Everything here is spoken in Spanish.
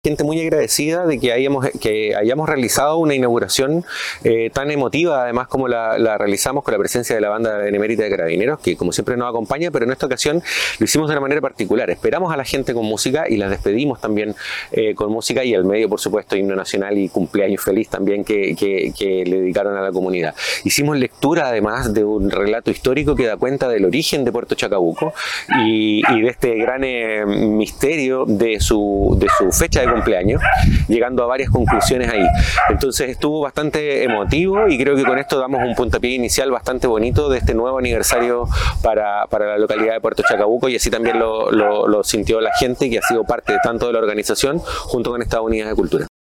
Gente muy agradecida de que hayamos realizado una inauguración tan emotiva, además como la realizamos con la presencia de la banda Benemérita de Carabineros, que como siempre nos acompaña, pero en esta ocasión lo hicimos de una manera particular. Esperamos a la gente con música y las despedimos también con música, y al medio, por supuesto, himno nacional y cumpleaños feliz también que le dedicaron a la comunidad. Hicimos lectura además de un relato histórico que da cuenta del origen de Puerto Chacabuco y de este gran misterio de su fecha de cumpleaños, llegando a varias conclusiones ahí. Entonces estuvo bastante emotivo y creo que con esto damos un puntapié inicial bastante bonito de este nuevo aniversario para la localidad de Puerto Chacabuco, y así también lo sintió la gente, que ha sido parte tanto de la organización junto con estas unidades de cultura.